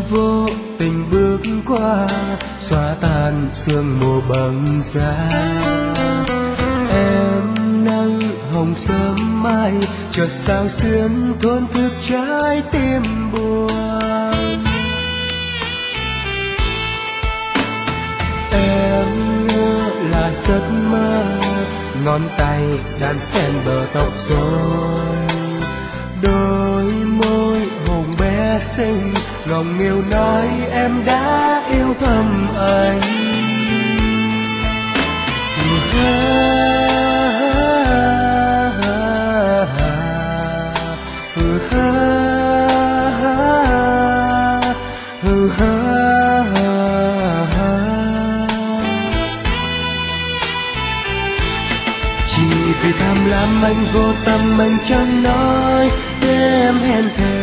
vô tình bước qua, xóa tan sương mù bằng da. Em nắng hồng sớm mai, chợt sao xuyên thốn thức trái tim buồn. Em ngỡ là giấc mơ, ngón tay đan xen bờ tóc rối. Đôi môi hồng bé xinh ngọng nghịu nói em đã yêu thầm anh. Chỉ vì tham lam anh vô tâm, anh chẳng nói để em hẹn thề